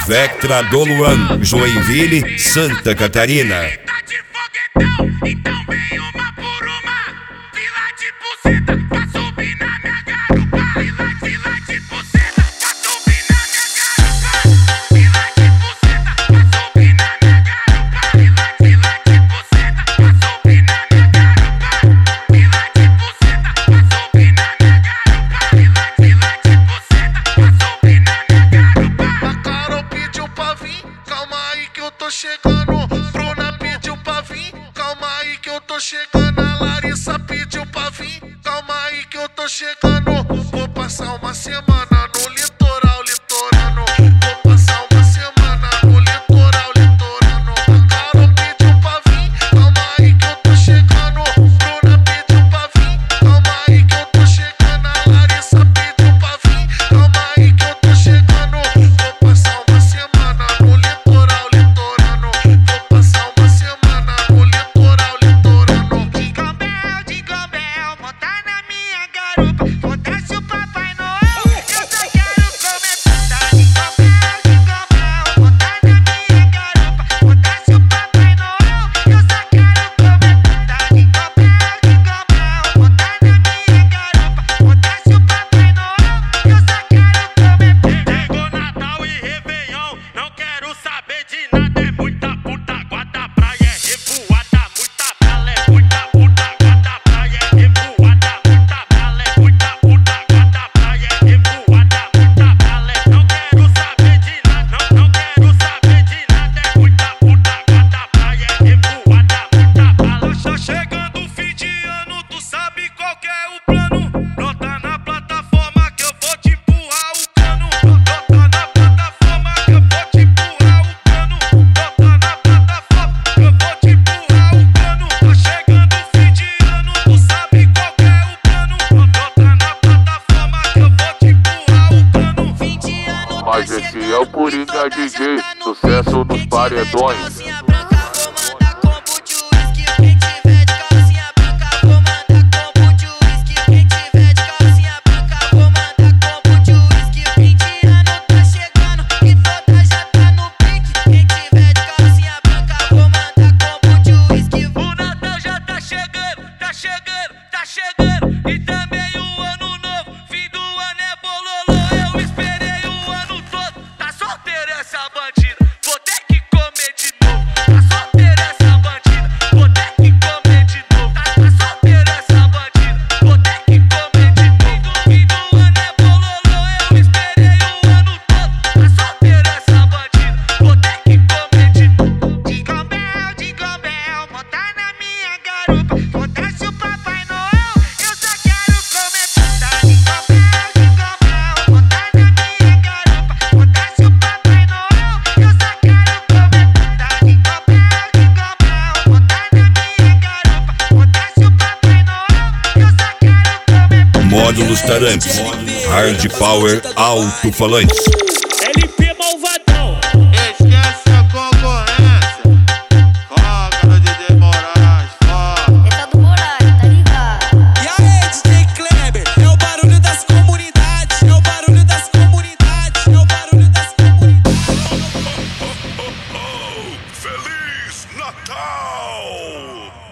Vectra Doluan, Joinville, Santa Catarina. Tá de foguetão, então vem uma por uma. Fila de buceta, pra subir na minha garupa. Fila de buceta, pra subir na minha garupa. Fila de buceta, pra subir na minha garupa. Fila de buceta, pra subir na minha garupa. Fila de buceta, pra subir na minha garupa. Fila de buceta, pra subir na minha garupa. A Carol pediu pra vir, calma aí que eu tô chegando. Bruna pediu pra vir, calma aí que eu tô chegando. A Larissa pediu pra vir, calma aí que eu tô chegando. Vou passar uma semana no litoral, litorano. Vou passar uma semana no litoral, litorano. A Carol pediu pra vir, calma aí que eu tô chegando. Bruna pediu pra vir, calma aí que eu tô chegando. A Larissa pediu pra vir, calma aí que eu tô chegando. Vou passar uma semana no litoral, litorano. Vou passar uma semana no litoral, litorano. Jingle bell, montar na minha garupa. Foda-se o Papai Noel, eu só quero comer puta. Jingle bell, montar na minha garupa. Foda-se o Papai Noel, eu só quero comer puta. Jingle bell, montar na minha garupa. Foda-se o Papai Noel, eu só quero comer puta. Chegou Natal e Réveillon, não quero saber de nada. É muita puta, guarda praia, é revoada. Muita bala, é muita puta, guarda praia, é revoada. Muita bala, é muita puta, guarda praia, é revoada. Muita bala, não quero saber de nada, não quero saber de nada. É muita puta, guarda praia, é revoada. Muita bala. Tá chegando o fim de ano, tu sabe qual que é o plano. Brota na plataforma que eu vou te empurrar o cano. Brota na plataforma que eu vou te empurrar o cano. Brota na plataforma que eu vou te empurrar o cano. Tá chegando o fim de ano, tu sabe qual que é o plano. Brota na plataforma que eu vou te empurrar o cano. Fim de ano tá Mas esse chegando, é o Coringa DJ, sucesso nos paredões. Calcinha branca, vou mandar combo de uísque. Quem tiver de calcinha branca, vou mandar combo de uísque. Quem tiver de calcinha branca, vou mandar combo de uísque. Fim de ano tá chegando e toda já tá no pique. Quem tiver de calcinha branca, vou mandar combo de uísque. O Natal já tá chegando, tá chegando, tá chegando. E também o ano novo, fim do ano é bololô. Eu esperei o ano todo, tá solteira essa bandida. Vou ter que comer de novo, tá solteira essa bandida. Vou ter que comer de novo, tá solteira essa bandida. Vou ter que comer de novo. Fim do ano é bololô, eu esperei o ano todo, tá solteira essa bandida. Vou ter que comer de novo. Jingle bell, montar na minha garupa. Foda-se o Papai Noel, eu só quero comer puta. Jingle bell, montar na minha garupa. Foda-se o Papai Noel, eu só quero comer puta. Jingle bell, montar na minha garupa. Foda-se o Papai Noel, eu só quero comer puta. Módulos Tarantes, Hard Power Alto-Falantes. LP Malvadão. Esquece a concorrência. Foca no DJ Moraes, foca. É tal do Moraes, tá ligado? E aí, DJ Kleber, é o barulho das comunidades, é o barulho das comunidades, é o barulho das comunidades. Feliz Natal!